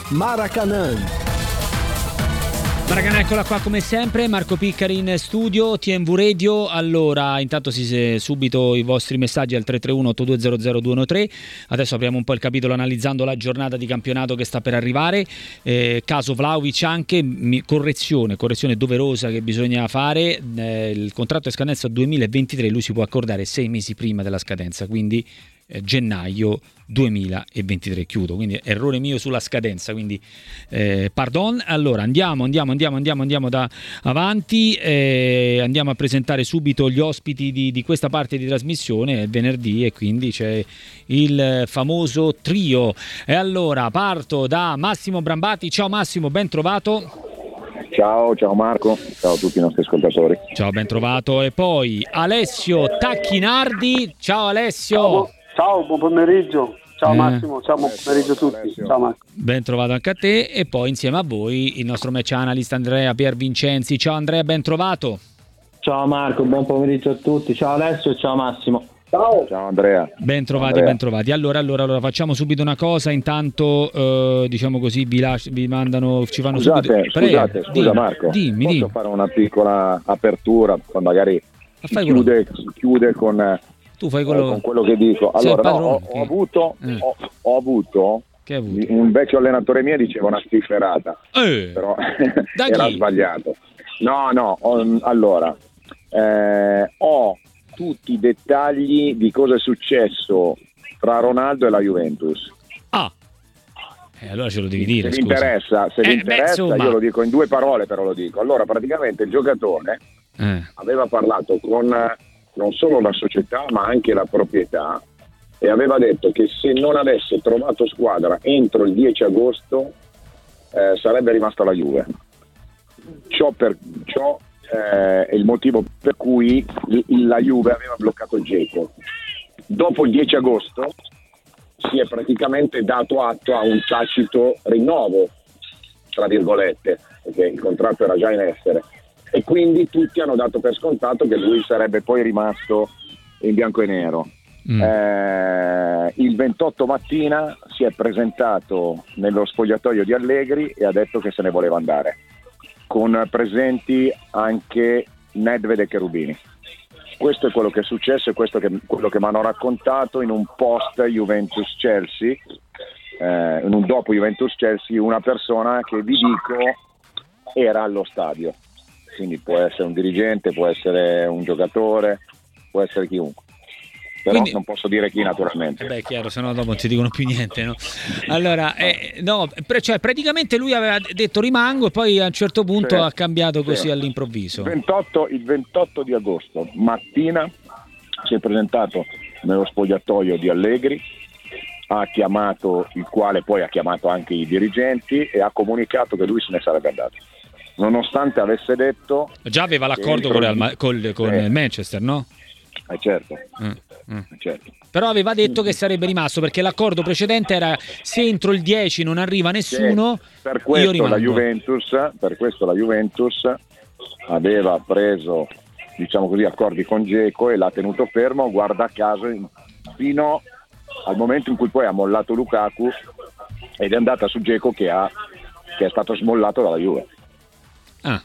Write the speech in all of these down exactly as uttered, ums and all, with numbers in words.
Maracanã. Maracanã, eccola qua come sempre, Marco Piccari in studio, T M V Radio. Allora, intanto si se, subito i vostri messaggi al tre tre uno otto due zero zero due uno tre. Adesso apriamo un po' il capitolo analizzando la giornata di campionato che sta per arrivare. Eh, caso Vlahovic anche, mi, correzione, correzione doverosa che bisogna fare. Eh, il contratto è scadenza duemilaventitré, lui si può accordare sei mesi prima della scadenza, quindi eh, gennaio duemilaventitré, chiudo, quindi errore mio sulla scadenza, quindi eh, pardon. Allora andiamo andiamo andiamo andiamo andiamo da avanti, eh, andiamo a presentare subito gli ospiti di, di questa parte di trasmissione. È venerdì e quindi c'è il famoso trio. E allora parto da Massimo Brambati. Ciao Massimo, ben trovato. Ciao, ciao Marco, ciao a tutti i nostri ascoltatori. Ciao, ben trovato. E poi Alessio Tacchinardi. Ciao Alessio. Ciao. Ciao, buon pomeriggio. Ciao eh. Massimo, ciao, buon pomeriggio a tutti. Ciao Marco. Ben trovato anche a te. E poi insieme a voi il nostro match analyst Andrea Piervincenzi. Ciao Andrea, ben trovato. Ciao Marco, buon pomeriggio a tutti. Ciao Alessio e ciao Massimo. Ciao. Ciao Andrea. Ben trovati, Andrea. ben trovati. Allora, allora, allora facciamo subito una cosa. Intanto, eh, diciamo così, vi, lasci, vi mandano, ci fanno scusate, subito. Scusate, Prego, scusa dimmi, Marco. Dimmi, posso dimmi. fare una piccola apertura? Magari si chiude, si chiude con. Tu fai quello... Eh, con quello che dico. Allora, no, ho, ho avuto, eh. ho, ho avuto, che hai avuto? Un vecchio allenatore mio diceva una schifferata, eh. però era chi? sbagliato. No, no, ho, allora, eh, ho tutti i dettagli di cosa è successo tra Ronaldo e la Juventus. Ah, eh, allora ce lo devi dire. Se vi interessa, se eh, vi interessa beh, io lo dico in due parole, però lo dico. Allora, praticamente il giocatore eh. aveva parlato con non solo la società ma anche la proprietà e aveva detto che se non avesse trovato squadra entro il dieci agosto eh, sarebbe rimasta la Juve. Ciò, per, ciò eh, è il motivo per cui la Juve aveva bloccato Dzeko. Dopo il dieci agosto si è praticamente dato atto a un tacito rinnovo, tra virgolette, perché il contratto era già in essere. E quindi tutti hanno dato per scontato che lui sarebbe poi rimasto in bianco e nero. Mm. Eh, il ventotto mattina si è presentato nello spogliatoio di Allegri e ha detto che se ne voleva andare, con presenti anche Nedved e Cherubini. Questo è quello che è successo e questo è quello che mi hanno raccontato in un post Juventus-Chelsea, eh, in un dopo Juventus-Chelsea, una persona che vi dico era allo stadio. Quindi può essere un dirigente, può essere un giocatore, può essere chiunque. Però quindi, non posso dire chi naturalmente. Beh, chiaro, se no dopo non ci dicono più niente, no? Allora, eh, no, cioè praticamente lui aveva detto rimango e poi a un certo punto sì, ha cambiato così sì. all'improvviso. Il ventotto, il ventotto di agosto mattina si è presentato nello spogliatoio di Allegri, ha chiamato, il quale poi ha chiamato anche i dirigenti e ha comunicato che lui se ne sarebbe andato. Nonostante avesse detto già aveva l'accordo con, il, con, con eh. il Manchester, no? Eh certo. Mm, mm. certo però aveva detto che sarebbe rimasto perché l'accordo precedente era se entro il dieci non arriva nessuno sì. per questo io la Juventus per questo la Juventus aveva preso, diciamo così, accordi con Dzeko e l'ha tenuto fermo, guarda caso, fino al momento in cui poi ha mollato Lukaku ed è andata su Dzeko che, ha, che è stato smollato dalla Juve. Ah.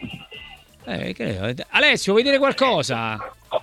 Eh, che... Alessio, vuoi dire qualcosa?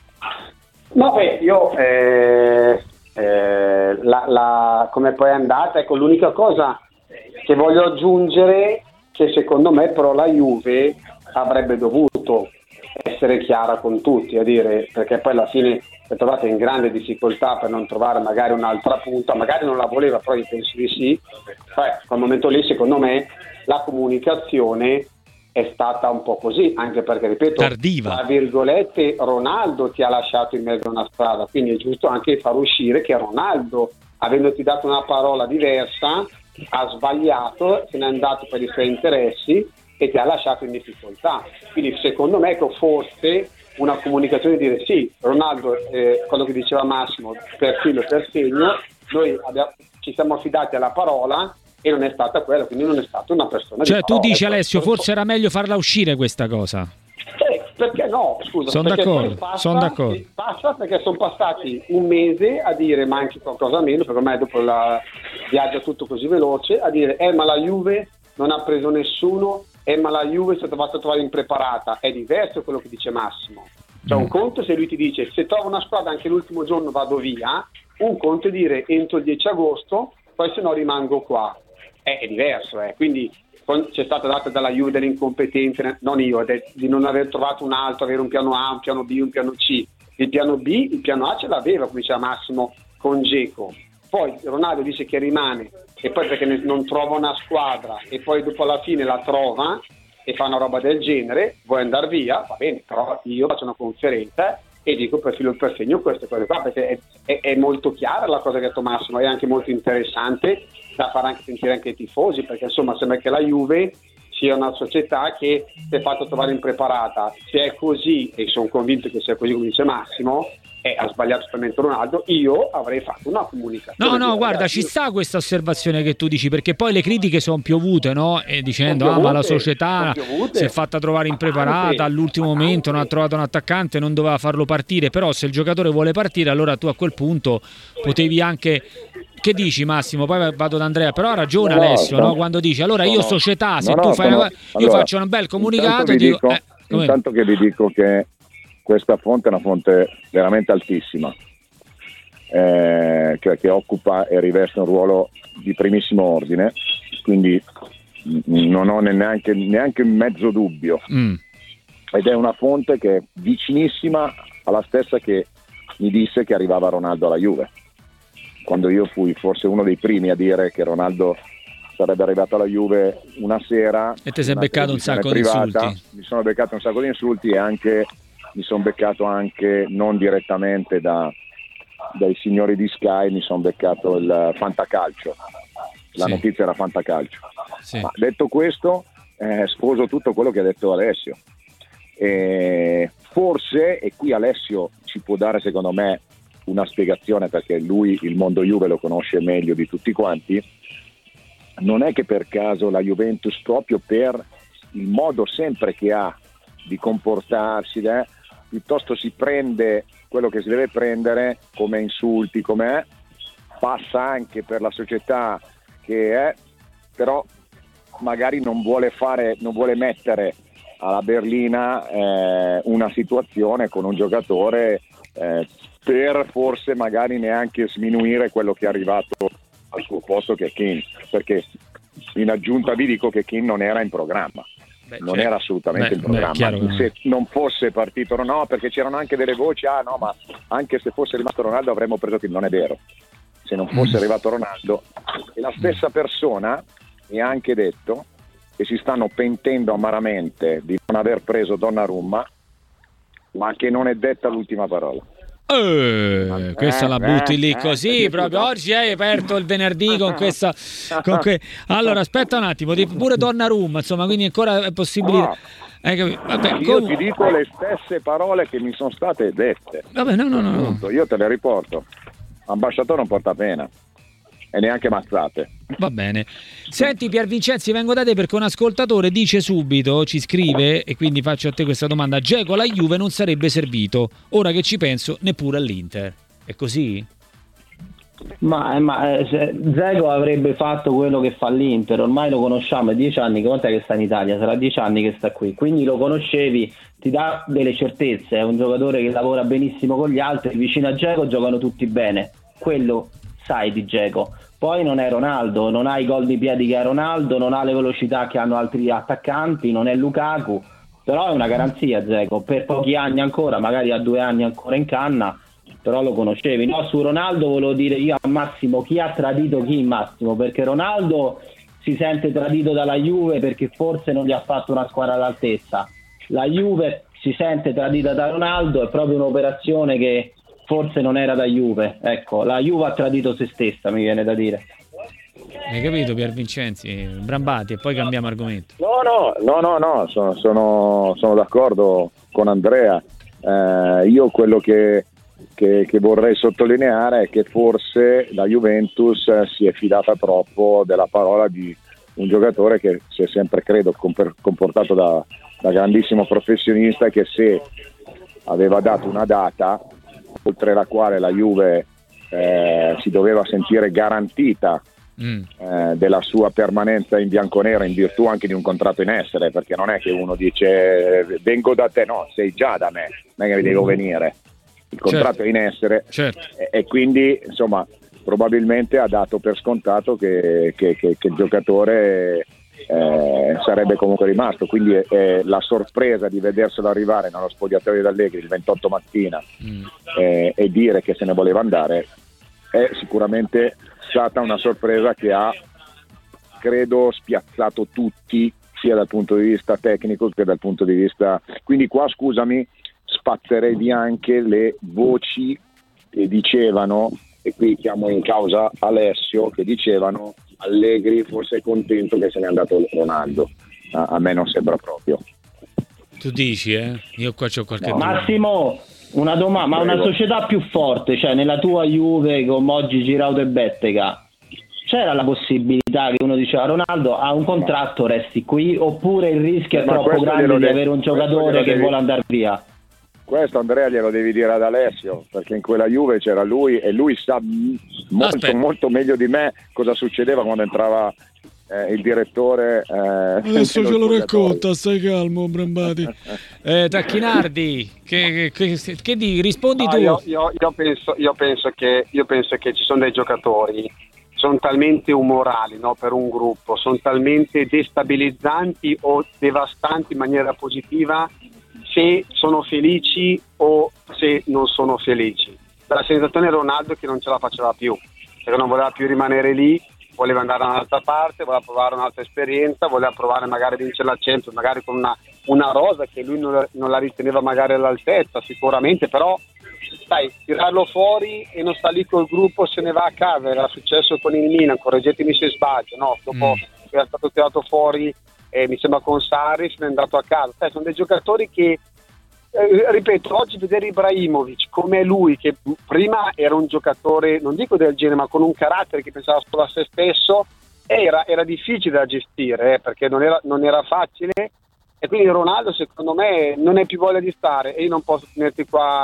No, beh, io eh, eh, la, la, come poi è andata, ecco, l'unica cosa che voglio aggiungere che secondo me però la Juve avrebbe dovuto essere chiara con tutti, a dire, perché poi alla fine si è trovata in grande difficoltà per non trovare magari un'altra punta, magari non la voleva, però io penso di sì. Poi, a quel momento lì secondo me la comunicazione è stata un po' così, anche perché, ripeto, tardiva. Tra virgolette, Ronaldo ti ha lasciato in mezzo a una strada, quindi è giusto anche far uscire che Ronaldo, avendoti dato una parola diversa, ha sbagliato, se n'è andato per i suoi interessi e ti ha lasciato in difficoltà. Quindi secondo me, ecco, forse una comunicazione di dire sì, Ronaldo, eh, quello che diceva Massimo, per filo e per segno, noi abbiamo, ci siamo affidati alla parola, e non è stata quella, quindi non è stata una persona cioè di tu parola. dici Alessio forse era meglio farla uscire questa cosa, eh, perché no, scusa, sono d'accordo, sono d'accordo. Passa perché sono passati un mese a dire manchi qualcosa meno, perché ormai dopo la, viaggia tutto così veloce, a dire eh ma la Juve non ha preso nessuno, eh ma la Juve è stata fatta trovare impreparata. È diverso quello che dice Massimo. Cioè un conto se lui ti dice se trovo una squadra anche l'ultimo giorno vado via, un conto è dire entro il dieci agosto, poi se no rimango qua. È, è diverso, eh. Quindi c'è stata data dalla Juve delle incompetenze, non io, di non aver trovato un altro, avere un piano A, un piano B, un piano C. Il piano B, il piano A ce l'aveva, come diceva Massimo, con Dzeko. Poi Ronaldo dice che rimane e poi perché non trova una squadra e poi dopo alla fine la trova e fa una roba del genere, vuoi andare via, va bene, però io faccio una conferenza e dico per filo e per segno queste cose qua, perché è, è, è molto chiara la cosa che ha detto Massimo, è anche molto interessante da far anche sentire anche i tifosi, perché insomma sembra che la Juve sia una società che si è fatta trovare impreparata. Se è così, e sono convinto che sia così come dice Massimo, eh, ha sbagliato totalmente Ronaldo, io avrei fatto una comunicazione. No, no, dire, guarda, ragazzi, ci sta questa osservazione che tu dici, perché poi le critiche sono piovute, no? E dicendo, piovute, ah, ma la società si è fatta trovare impreparata, anche, all'ultimo momento non ha trovato un attaccante, non doveva farlo partire, però se il giocatore vuole partire, allora tu a quel punto potevi anche... Che dici Massimo? Poi vado da Andrea, però ha ragione no, Alessio, no, no? Quando dice allora io società, se no, tu fai sono, una... io allora, faccio un bel comunicato e dico, dico, eh, intanto che vi dico che questa fonte è una fonte veramente altissima, eh, cioè che occupa e riveste un ruolo di primissimo ordine, quindi non ho neanche, neanche mezzo dubbio, mm. ed è una fonte che è vicinissima alla stessa che mi disse che arrivava Ronaldo alla Juve, quando io fui forse uno dei primi a dire che Ronaldo sarebbe arrivato alla Juve una sera. E te sei beccato un sacco privata, di insulti. Mi sono beccato un sacco di insulti e anche mi sono beccato anche, non direttamente da, dai signori di Sky, mi sono beccato il Fantacalcio. La sì. notizia era Fantacalcio. Sì. Ma detto questo, eh, sposo tutto quello che ha detto Alessio. E forse, e qui Alessio ci può dare secondo me una spiegazione, perché lui il mondo Juve lo conosce meglio di tutti quanti, non è che per caso la Juventus, proprio per il modo sempre che ha di comportarsi, eh, piuttosto si prende quello che si deve prendere come insulti, come è, passa anche per la società che è, però magari non vuole fare, non vuole mettere alla berlina eh, una situazione con un giocatore eh, per forse magari neanche sminuire quello che è arrivato al suo posto, che è Kean, perché in aggiunta vi dico che Kean non era in programma. Beh, non certo. era assolutamente beh, in programma. Beh, se non fosse partito, no, perché c'erano anche delle voci, ah no, ma anche se fosse rimasto Ronaldo avremmo preso Kean. Non è vero, se non fosse arrivato Ronaldo. E la stessa persona mi ha anche detto che si stanno pentendo amaramente di non aver preso Donnarumma, ma che non è detta l'ultima parola. Eh, questa eh, la butti eh, lì così eh, proprio oggi hai aperto il venerdì con questa con que... allora aspetta un attimo, pure Donnarumma, insomma, quindi ancora è possibile no. eh, vabbè, io com... ti dico le stesse parole che mi sono state dette. Vabbè, no no no, no. Io te le riporto. Ambasciatore non porta pena e neanche mazzate. Va bene. Senti Pier Vincenzi, vengo da te perché un ascoltatore dice subito, ci scrive, e quindi faccio a te questa domanda: Dzeko alla Juve non sarebbe servito, ora che ci penso, neppure all'Inter. È così? Ma, ma eh, Dzeko avrebbe fatto quello che fa l'Inter, ormai lo conosciamo, è dieci anni, quant'è che sta in Italia? Sarà dieci anni che sta qui, quindi lo conoscevi, ti dà delle certezze, è un giocatore che lavora benissimo con gli altri, vicino a Dzeko giocano tutti bene, quello sai di Dzeko. Poi non è Ronaldo, non ha i gol di piedi che ha Ronaldo, non ha le velocità che hanno altri attaccanti, non è Lukaku, però è una garanzia Dzeko, per pochi anni ancora, magari a due anni ancora in canna, però lo conoscevi. No, su Ronaldo volevo dire io a Massimo, chi ha tradito chi Massimo, perché Ronaldo si sente tradito dalla Juve perché forse non gli ha fatto una squadra all'altezza, la Juve si sente tradita da Ronaldo, è proprio un'operazione che forse non era da Juve, ecco, la Juve ha tradito se stessa, mi viene da dire. Hai capito Pier Vincenzi? Brambati e poi cambiamo argomento. No, no, no, no, no, sono, sono, sono d'accordo con Andrea. Eh, io quello che, che, che vorrei sottolineare è che forse la Juventus si è fidata troppo della parola di un giocatore che si è sempre, credo, comportato da, da grandissimo professionista, che se aveva dato una data oltre la quale la Juve eh, si doveva sentire garantita mm. eh, della sua permanenza in bianconero in virtù anche di un contratto in essere, perché non è che uno dice vengo da te, no, sei già da me, non è che devo venire, il contratto certo. è in essere, certo. e, e quindi insomma probabilmente ha dato per scontato che, che, che, che il giocatore eh, sarebbe comunque rimasto, quindi eh, la sorpresa di vederselo arrivare nello spogliatoio d'Allegri il ventotto mattina mm. eh, e dire che se ne voleva andare è sicuramente stata una sorpresa che ha, credo, spiazzato tutti, sia dal punto di vista tecnico che dal punto di vista, quindi qua scusami spazzerei via anche le voci che dicevano, e qui chiamo in causa Alessio, che dicevano Allegri forse è contento che se n'è andato Ronaldo. A, a me non sembra proprio. Tu dici, eh? Io qua c'ho qualche no, Massimo, una domanda, ma una società più forte, cioè nella tua Juve con oggi Giraudo e Bettega, c'era la possibilità che uno diceva Ronaldo ha un contratto, resti qui, oppure il rischio è ma troppo grande di devi, avere un giocatore che devi... vuole andare via? Questo Andrea glielo devi dire ad Alessio, perché in quella Juve c'era lui e lui sa molto Aspetta. molto meglio di me cosa succedeva quando entrava eh, il direttore. Eh, Adesso ce lo racconta, stai calmo Brambati. eh, Tacchinardi, che, che, che, che di, rispondi no, tu. Io, io, io, penso, io, penso che, io penso che ci sono dei giocatori, sono talmente umorali, no, per un gruppo, sono talmente destabilizzanti o devastanti in maniera positiva se sono felici o se non sono felici. La sensazione Ronaldo è che non ce la faceva più, che non voleva più rimanere lì, voleva andare da un'altra parte, voleva provare un'altra esperienza, voleva provare magari a vincere la Champions, magari con una, una rosa che lui non, non la riteneva magari all'altezza sicuramente, però sai, tirarlo fuori e non sta lì col gruppo, se ne va a casa. Era successo con il Milan, correggetemi se sbaglio, no? Dopo mm. era stato tirato fuori eh, mi sembra con Sarri, se n'è andato a casa. Cioè, sono dei giocatori che eh, ripeto, oggi vedere Ibrahimovic come lui, che prima era un giocatore non dico del genere, ma con un carattere che pensava solo a se stesso, era, era difficile da gestire, eh, perché non era, non era facile. E quindi Ronaldo secondo me non è più voglia di stare, e io non posso tenerti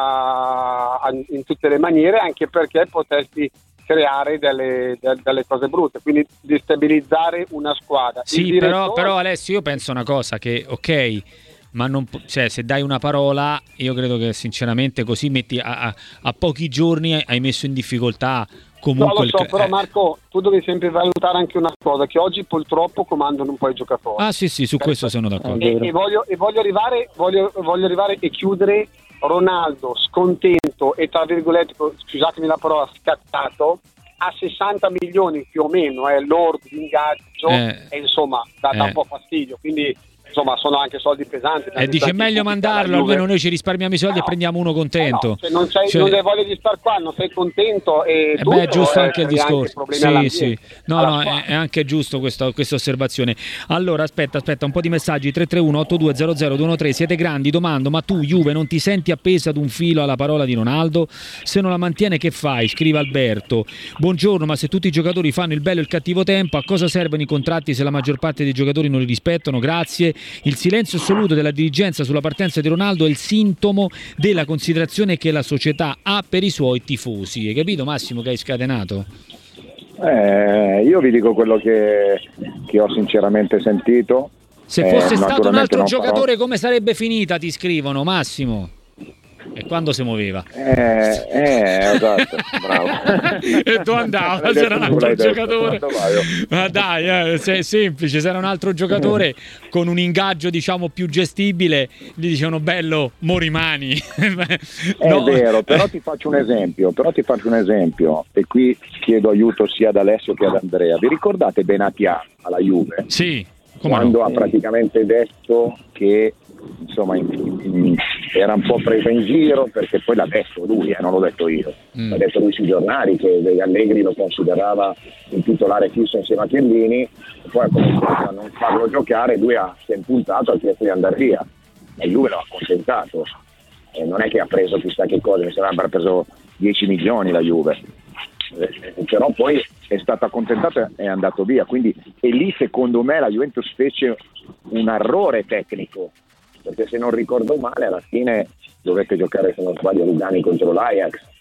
qua in tutte le maniere, anche perché potresti creare delle, delle cose brutte, quindi destabilizzare una squadra. Sì, direttore... però, però Alessio, io penso una cosa, che ok, ma non, cioè, se dai una parola, io credo che sinceramente così metti a, a, a pochi giorni hai messo in difficoltà comunque. No, lo so, il... però Marco, tu devi sempre valutare anche una cosa, che oggi purtroppo comandano un po' i giocatori. Ah sì sì, su questo sono d'accordo. E, e, voglio, e voglio arrivare voglio, voglio arrivare e chiudere. Ronaldo scontento e tra virgolette, scusatemi la parola, scattato, a sessanta milioni più o meno è eh, lordo di ingaggio, eh, e insomma dà, eh. dà un po' fastidio, quindi insomma sono anche soldi pesanti. E eh, dice meglio mandarlo, almeno noi ci risparmiamo i soldi no. e prendiamo uno contento. No, se non, sei, cioè... non hai voglia di star qua, non sei contento e eh tutto, beh, è giusto eh, anche il discorso. Sì, sì. No, no, è, è anche giusto questa, questa osservazione. Allora, aspetta, aspetta, un po' di messaggi. Tre tre uno otto due zero zero due uno tre. Siete grandi, domando, ma tu Juve non ti senti appesa ad un filo alla parola di Ronaldo? Se non la mantiene che fai? Scrive Alberto. Buongiorno, ma se tutti i giocatori fanno il bello e il cattivo tempo, a cosa servono i contratti se la maggior parte dei giocatori non li rispettano? Grazie. Il silenzio assoluto della dirigenza sulla partenza di Ronaldo è il sintomo della considerazione che la società ha per i suoi tifosi. Hai capito Massimo che hai scatenato? Eh, io vi dico quello che, che ho sinceramente sentito. Se fosse eh, stato un altro giocatore farò... come sarebbe finita, ti scrivono Massimo. E quando si muoveva? Eh, eh esatto, bravo. E tu andava, c'era un altro giocatore. Ma dai, eh, è semplice, se era un altro giocatore con un ingaggio diciamo più gestibile, gli dicevano bello, mo rimani. No. È vero, però ti faccio un esempio, però ti faccio un esempio, e qui chiedo aiuto sia ad Alessio che ad Andrea. Vi ricordate Benatia alla Juve? Sì. Quando no? ha praticamente detto che insomma in, in, era un po' presa in giro, perché poi l'ha detto lui, eh, non l'ho detto io, mm. l'ha detto lui sui giornali che Allegri lo considerava un titolare fisso insieme a Chiellini, e poi ha cominciato a non farlo giocare, lui ha, si è impuntato al chiesto di andare via e lui lo ha accontentato, e non è che ha preso chissà che cosa, mi sembra aver preso dieci milioni la Juve, eh, però poi è stato accontentato e è andato via, quindi e lì secondo me la Juventus fece un errore tecnico, perché se non ricordo male alla fine dovette giocare, se non sbaglio, Lugani contro l'Ajax,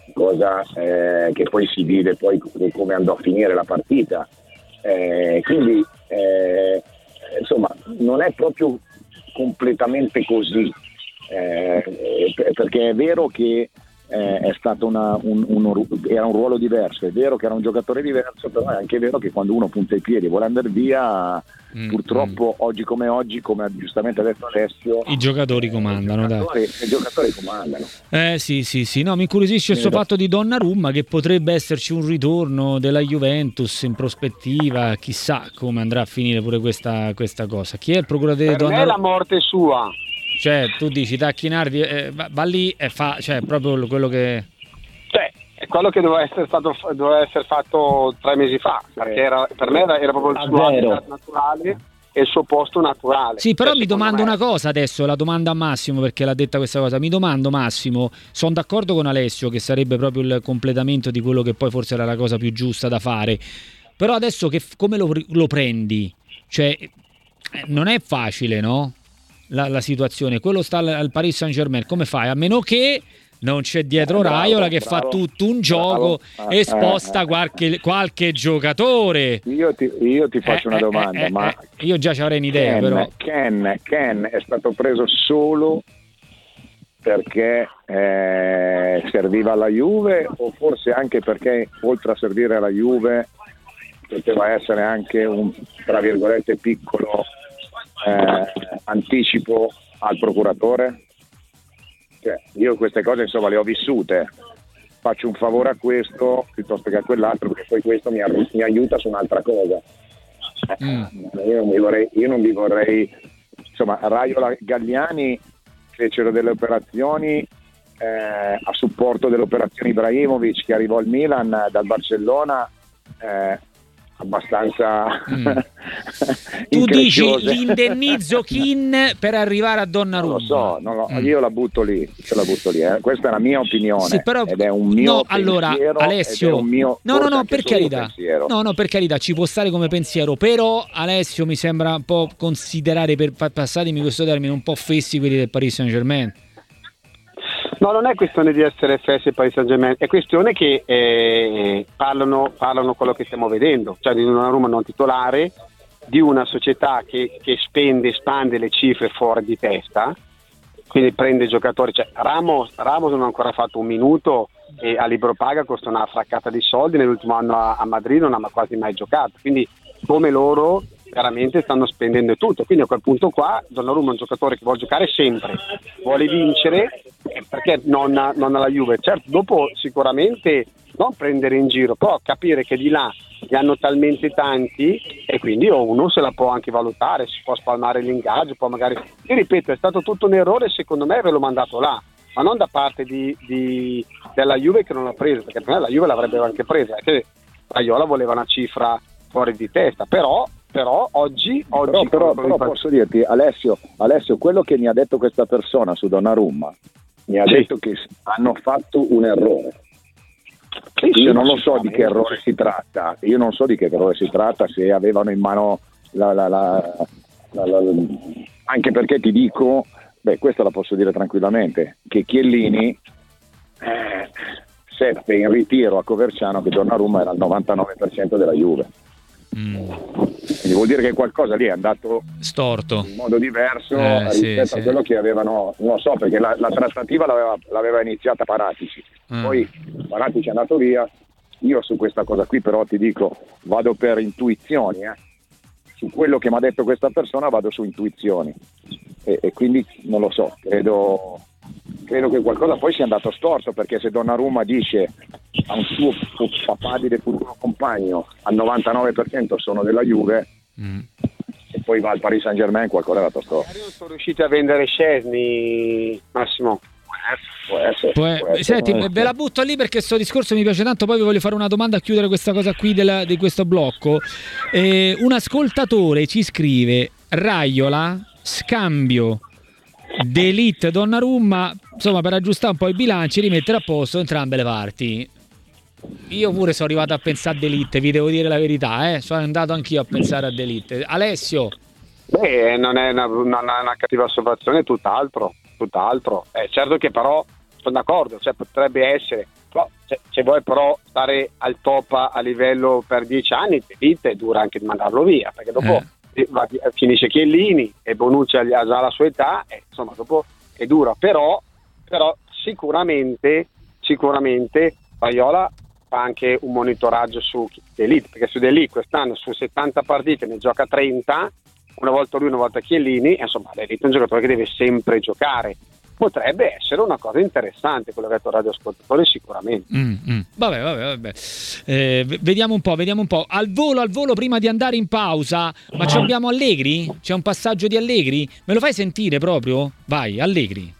cosa eh, che poi si vede poi come andò a finire la partita. Eh, quindi eh, insomma non è proprio completamente così, eh, perché è vero che eh, è stato una, un, un, era un ruolo diverso, è vero che era un giocatore diverso, però è anche vero che quando uno punta i piedi e vuole andare via, mm, purtroppo mm. oggi come oggi, come giustamente ha detto Alessio, i giocatori eh, comandano, i giocatori, dai. I giocatori comandano. Eh sì, sì, sì, no, mi incuriosisce il suo fatto di Donnarumma, che potrebbe esserci un ritorno della Juventus in prospettiva, chissà come andrà a finire pure questa, questa cosa. Chi è il procuratore di Donnarumma? Per me è la morte sua. Cioè, tu dici Tacchinardi eh, va, va lì e fa, cioè, proprio quello che... Cioè, è quello che doveva essere stato doveva essere fatto tre mesi fa, perché era, per me era, era proprio il suo habitat naturale e il suo posto naturale. Sì, però cioè, mi domando me... una cosa adesso, la domanda a Massimo, perché l'ha detta questa cosa. Mi domando, Massimo, sono d'accordo con Alessio che sarebbe proprio il completamento di quello che poi forse era la cosa più giusta da fare, però adesso che come lo, lo prendi? Cioè, non è facile, no? La, la situazione, quello sta al, al Paris Saint-Germain, come fai? A meno che non c'è dietro eh, bravo, Raiola che bravo, fa tutto un gioco bravo, e sposta eh, qualche, qualche giocatore. Io ti, io ti faccio eh, una domanda, eh, eh, ma eh, io già ci avrei un'idea, Ken, però Ken, Ken è stato preso solo perché eh, serviva alla Juve, o forse anche perché oltre a servire alla Juve poteva essere anche un, tra virgolette, piccolo Eh, anticipo al procuratore? Cioè, io queste cose insomma le ho vissute, faccio un favore a questo piuttosto che a quell'altro, perché poi questo mi, ar- mi aiuta su un'altra cosa. mm. io, non mi vorrei, io non vi vorrei insomma, Raiola e Galliani fecero delle operazioni eh, a supporto dell'operazione Ibrahimovic, che arrivò al Milan dal Barcellona, eh, abbastanza mm. Tu dici l'indennizzo Kin per arrivare a Donnarumma? Non lo so, non lo, mm. io la butto lì, io la butto lì eh. Questa è la mia opinione, sì, però, ed è un mio no, allora, Alessio, un mio, no no no per carità pensiero. no no per carità ci può stare come pensiero, però Alessio mi sembra un po' considerare, per passatemi questo termine, un po' fessi quelli del Paris Saint-Germain. No, non è questione di essere F S e Paris Saint-Germain, è questione che eh, parlano, parlano quello che stiamo vedendo, cioè di una Roma non titolare, di una società che, che spende, espande le cifre fuori di testa, quindi prende giocatori, cioè Ramos, Ramos non ha ancora fatto un minuto e a libro paga costa una fraccata di soldi, nell'ultimo anno a, a Madrid non ha quasi mai giocato, quindi come loro veramente stanno spendendo tutto, quindi a quel punto qua Donnarumma è un giocatore che vuole giocare sempre, vuole vincere, perché non, non alla Juve, certo dopo sicuramente non prendere in giro, però capire che di là ne hanno talmente tanti e quindi uno se la può anche valutare, si può spalmare l'ingaggio, poi magari, io ripeto, è stato tutto un errore secondo me averlo mandato là, ma non da parte di, di, della Juve che non l'ha preso, perché per me la Juve l'avrebbe anche presa, perché Raiola voleva una cifra fuori di testa, però però oggi, oggi però, però, però posso dirti Alessio, Alessio, quello che mi ha detto questa persona su Donnarumma mi ha sì. detto che hanno fatto un errore. Sì, io sì, non lo so di che errore si tratta, io non so di che errore si tratta, se avevano in mano la, la, la, la, la, la anche perché ti dico, beh, questa la posso dire tranquillamente, che Chiellini eh, seppe in ritiro a Coverciano che Donnarumma era al novantanove per cento della Juve. Mm. Quindi vuol dire che qualcosa lì è andato storto in modo diverso eh, rispetto sì, a quello sì. che avevano, non lo so, perché la, la trattativa l'aveva, l'aveva iniziata Paratici, mm. poi Paratici è andato via. Io su questa cosa qui però ti dico, vado per intuizioni, eh. su quello che mi ha detto questa persona vado su intuizioni e, e quindi non lo so, credo credo che qualcosa poi sia andato storto, perché se Donnarumma dice a un suo papabile futuro compagno al novantanove per cento sono della Juve mm. e poi va al Paris Saint-Germain, qualcosa è andato storto. Non sono riusciti a vendere Szczęsny, Massimo. Può essere, può essere, può essere, Senti, può ve la butto lì perché questo discorso mi piace tanto, poi vi voglio fare una domanda a chiudere questa cosa qui della, di questo blocco. Eh, un ascoltatore ci scrive: Raiola, scambio De Ligt Donnarumma, insomma, per aggiustare un po' i bilanci, rimettere a posto entrambe le parti. Io pure sono arrivato a pensare a De Ligt, vi devo dire la verità, eh? sono andato anch'io a pensare a De Ligt. Alessio? Beh, non è una, una, una cattiva osservazione, tutt'altro, tutt'altro. Eh, certo che però sono d'accordo, cioè potrebbe essere, se, se vuoi però stare al top a, a livello per dieci anni, è dura anche di mandarlo via, perché dopo eh. va, finisce Chiellini e Bonucci ha già la sua età, e insomma dopo è dura, però, però sicuramente sicuramente Raiola fa anche un monitoraggio su De Ligt, perché su De Ligt quest'anno su settanta partite ne gioca trenta, una volta lui, una volta Chiellini, e insomma De Ligt è un giocatore che deve sempre giocare. Potrebbe essere una cosa interessante quello che ha detto il radioascoltatore, sicuramente. Mm, mm. Vabbè, vabbè, vabbè. Eh, vediamo un po', vediamo un po'. Al volo, al volo, prima di andare in pausa, ma ci abbiamo Allegri? C'è un passaggio di Allegri? Me lo fai sentire proprio? Vai, Allegri.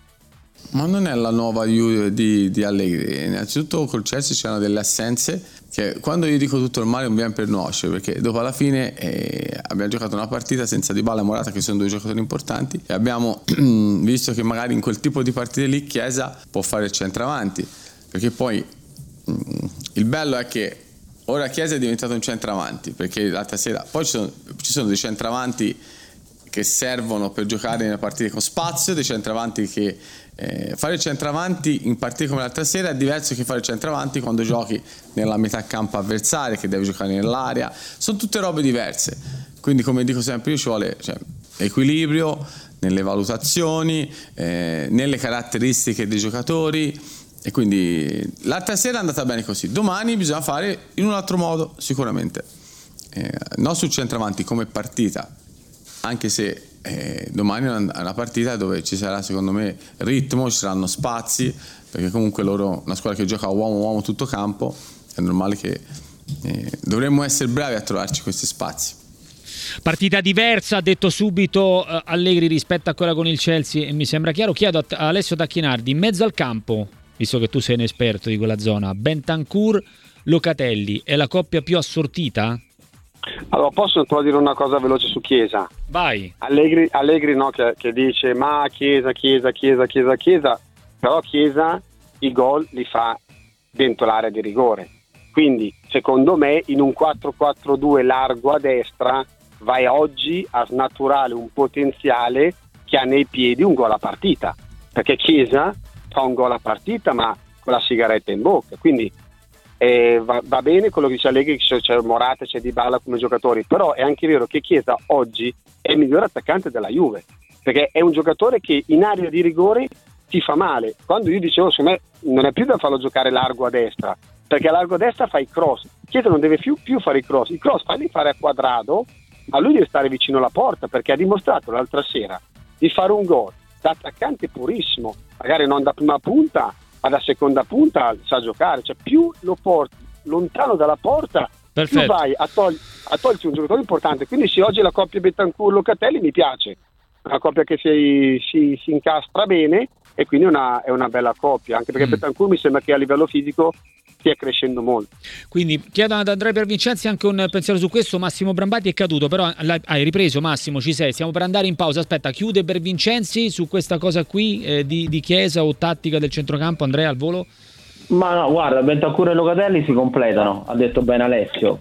Ma non è la nuova Juve di, di Allegri. Innanzitutto col Chelsea c'erano delle assenze che, quando io dico tutto il male, non viene per nuocere, perché dopo alla fine eh, abbiamo giocato una partita senza Dybala e Morata, che sono due giocatori importanti, e abbiamo visto che magari in quel tipo di partite lì Chiesa può fare il centravanti, perché poi mh, il bello è che ora Chiesa è diventato un centravanti, perché l'altra sera poi ci sono, ci sono dei centravanti che servono per giocare nelle partite con spazio, dei centravanti che eh, fare il centravanti in partite come l'altra sera è diverso che fare il centravanti quando giochi nella metà campo avversaria, che devi giocare nell'area, sono tutte robe diverse, quindi come dico sempre io ci vuole, cioè, equilibrio nelle valutazioni, eh, nelle caratteristiche dei giocatori, e quindi l'altra sera è andata bene così, domani bisogna fare in un altro modo sicuramente, eh, non sul centravanti come partita, anche se eh, domani è una partita dove ci sarà secondo me ritmo, ci saranno spazi, perché comunque loro, una squadra che gioca uomo-uomo tutto campo, è normale che eh, dovremmo essere bravi a trovarci questi spazi. Partita diversa, ha detto subito uh, Allegri rispetto a quella con il Chelsea, e mi sembra chiaro. Chiedo a, a Alessio Tacchinardi, in mezzo al campo, visto che tu sei un esperto di quella zona, Bentancur, Locatelli è la coppia più assortita? Allora, posso dire una cosa veloce su Chiesa? Vai. Allegri, Allegri no, che, che dice ma Chiesa, Chiesa, Chiesa, Chiesa, Chiesa, però Chiesa i gol li fa dentro l'area di rigore, quindi secondo me in un quattro quattro due largo a destra vai oggi a snaturare un potenziale che ha nei piedi un gol a partita, perché Chiesa fa un gol a partita ma con la sigaretta in bocca, quindi Eh, va, va bene quello che dice Allegri, c'è, c'è Morata, c'è Dybala come giocatori, però è anche vero che Chiesa oggi è il miglior attaccante della Juve, perché è un giocatore che in area di rigore ti fa male. Quando io dicevo, su me non è più da farlo giocare largo a destra, perché a largo a destra fai cross, Chiesa non deve più, più fare i cross, i cross falli fare a quadrato, ma lui deve stare vicino alla porta, perché ha dimostrato l'altra sera di fare un gol da attaccante purissimo, magari non da prima punta, ma da seconda punta sa giocare, cioè più lo porti lontano dalla porta, perfetto, più vai a, togli- a toglierti un giocatore importante. Quindi sì, oggi la coppia Bentancur-Locatelli mi piace, una coppia che si, si, si incastra bene, e quindi una, è una bella coppia, anche perché mm. Bentancur mi sembra che a livello fisico stia crescendo molto. Quindi chiedo ad Andrea Piervincenzi anche un pensiero su questo. Massimo Brambati è caduto, però hai ripreso. Massimo, ci sei? Stiamo per andare in pausa. Aspetta, chiude Piervincenzi su questa cosa qui eh, di, di Chiesa o tattica del centrocampo. Andrea, al volo? Ma no, guarda, Bentancur e Locatelli si completano, ha detto bene Alessio.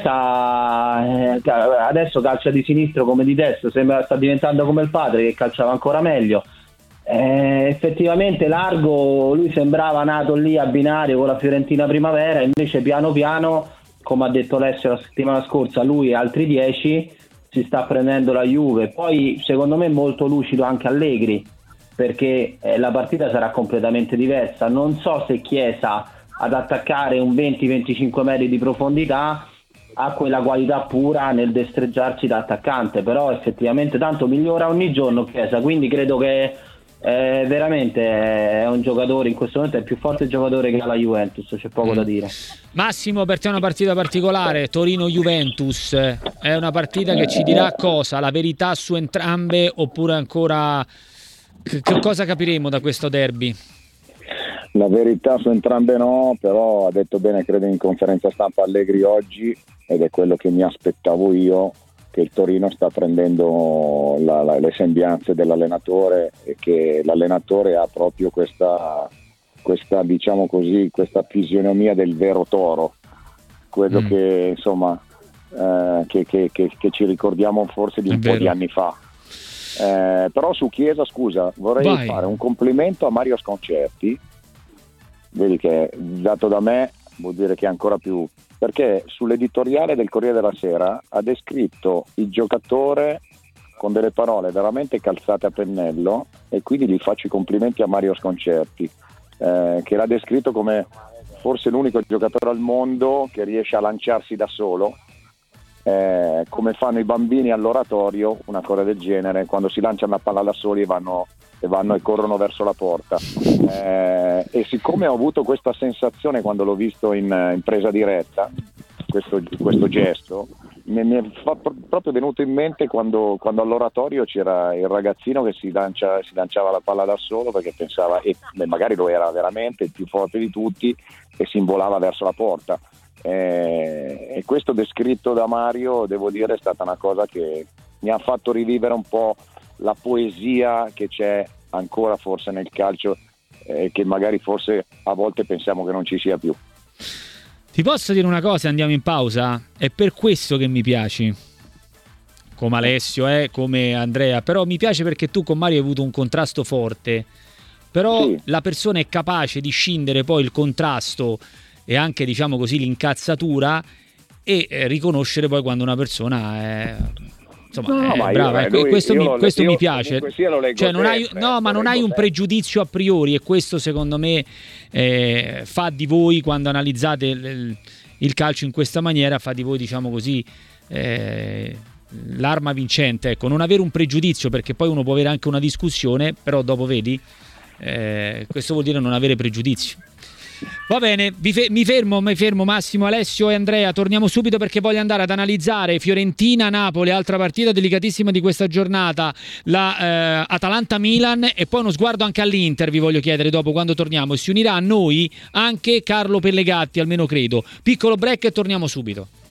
Chiesa eh, adesso calcia di sinistro come di destra, sembra sta diventando come il padre che calciava ancora meglio. Eh, effettivamente largo, lui sembrava nato lì a binario con la Fiorentina Primavera, invece piano piano, come ha detto Alessio la settimana scorsa, lui e altri dieci si sta prendendo la Juve. Poi secondo me è molto lucido anche Allegri, perché eh, la partita sarà completamente diversa. Non so se Chiesa ad attaccare un venti venticinque metri di profondità ha quella qualità pura nel destreggiarsi da attaccante, però effettivamente tanto migliora ogni giorno Chiesa, quindi credo che Eh, veramente è un giocatore, in questo momento è il più forte giocatore che ha la Juventus, c'è poco mm. da dire. Massimo, per te è una partita particolare, Torino-Juventus, è una partita che ci dirà cosa? La verità su entrambe, oppure ancora che cosa capiremo da questo derby? La verità su entrambe no, però ha detto bene, credo, in conferenza stampa Allegri oggi, ed è quello che mi aspettavo io, che il Torino sta prendendo la, la, le sembianze dell'allenatore, e che l'allenatore ha proprio questa, questa diciamo così, questa fisionomia del vero toro, quello mm. che insomma eh, che, che, che, che ci ricordiamo forse di un po' di anni fa. Eh, però su Chiesa, scusa, vorrei Vai. fare un complimento a Mario Sconcerti, vedi che dato da me vuol dire che è ancora più, perché sull'editoriale del Corriere della Sera ha descritto il giocatore con delle parole veramente calzate a pennello, e quindi gli faccio i complimenti a Mario Sconcerti, eh, che l'ha descritto come forse l'unico giocatore al mondo che riesce a lanciarsi da solo, eh, come fanno i bambini all'oratorio, una cosa del genere, quando si lanciano la palla da soli e vanno e vanno e corrono verso la porta, eh, e siccome ho avuto questa sensazione quando l'ho visto in, in presa diretta, questo, questo gesto mi, mi è fa, proprio venuto in mente quando, quando all'oratorio c'era il ragazzino che si, lancia, si lanciava la palla da solo perché pensava, e magari lo era veramente il più forte di tutti, e si involava verso la porta, eh, e questo descritto da Mario, devo dire, è stata una cosa che mi ha fatto rivivere un po' la poesia che c'è ancora forse nel calcio, eh, che magari forse a volte pensiamo che non ci sia più. Ti posso dire una cosa, andiamo in pausa? È per questo che mi piaci, come Alessio, eh, come Andrea, però mi piace perché tu con Mario hai avuto un contrasto forte, però sì, la persona è capace di scindere poi il contrasto e anche, diciamo così, l'incazzatura, e eh, riconoscere poi quando una persona è... Insomma, no, eh, brava, io, lui, questo, mi, questo io, mi piace, cioè, non hai, no, ma non hai un pregiudizio a priori, e questo secondo me eh, fa di voi, quando analizzate il, il calcio in questa maniera, fa di voi, diciamo così, eh, l'arma vincente, ecco, non avere un pregiudizio, perché poi uno può avere anche una discussione, però dopo vedi, eh, questo vuol dire non avere pregiudizio. Va bene, vi fe- mi fermo, mi fermo Massimo, Alessio e Andrea, torniamo subito perché voglio andare ad analizzare Fiorentina-Napoli, altra partita delicatissima di questa giornata, la eh, Atalanta-Milan, e poi uno sguardo anche all'Inter vi voglio chiedere dopo, quando torniamo, e si unirà a noi anche Carlo Pellegatti, almeno credo. Piccolo break e torniamo subito.